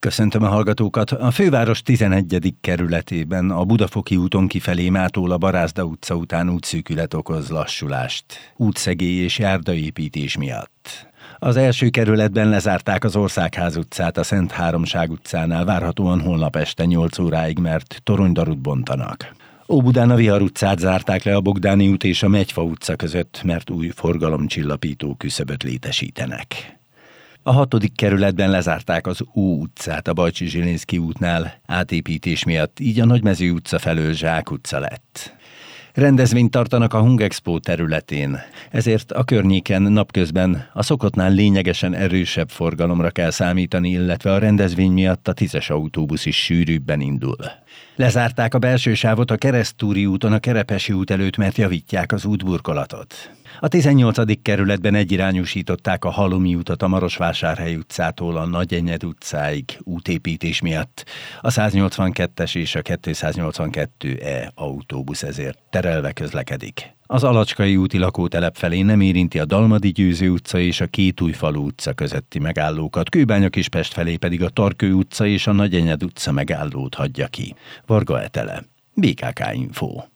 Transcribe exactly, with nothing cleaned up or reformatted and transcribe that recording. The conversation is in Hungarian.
Köszöntöm a hallgatókat! A főváros tizenegyedik kerületében a Budafoki úton kifelé mától a Barázda utca után útszűkület okoz lassulást, útszegély és járdaépítés miatt. Az első kerületben lezárták az Országház utcát a Szent Háromság utcánál várhatóan holnap este nyolc óráig, mert toronydarut bontanak. Óbudán a Vihar utcát zárták le a Bogdáni út és a Megyfa utca között, mert új forgalomcsillapító küszöböt létesítenek. A hatodik kerületben lezárták az Ó utcát a Bajcsi Zsilinszky útnál átépítés miatt, így a Nagymező utca felől Zsák utca lett. Rendezvényt tartanak a Hungexpo területén, ezért a környéken napközben a szokottnál lényegesen erősebb forgalomra kell számítani, illetve a rendezvény miatt a tízes autóbusz is sűrűbben indul. Lezárták a belső sávot a Keresztúri úton a Kerepesi út előtt, mert javítják az útburkolatot. A tizennyolcadik kerületben egyirányúsították a Halomi utat a Marosvásárhely utcától a Nagyenyed utcáig útépítés miatt. A száznyolcvankettes és a kétszáznyolcvankettő E autóbusz ezért terelve közlekedik. Az Alacskai úti lakótelep felé nem érinti a Dalmadi Győző utca és a Kétújfalu utca közötti megállókat, Kőbánya-Kispest felé pedig a Tarkő utca és a Nagyenyed utca megállót hagyja ki. Varga Etele, bé ká ká Info.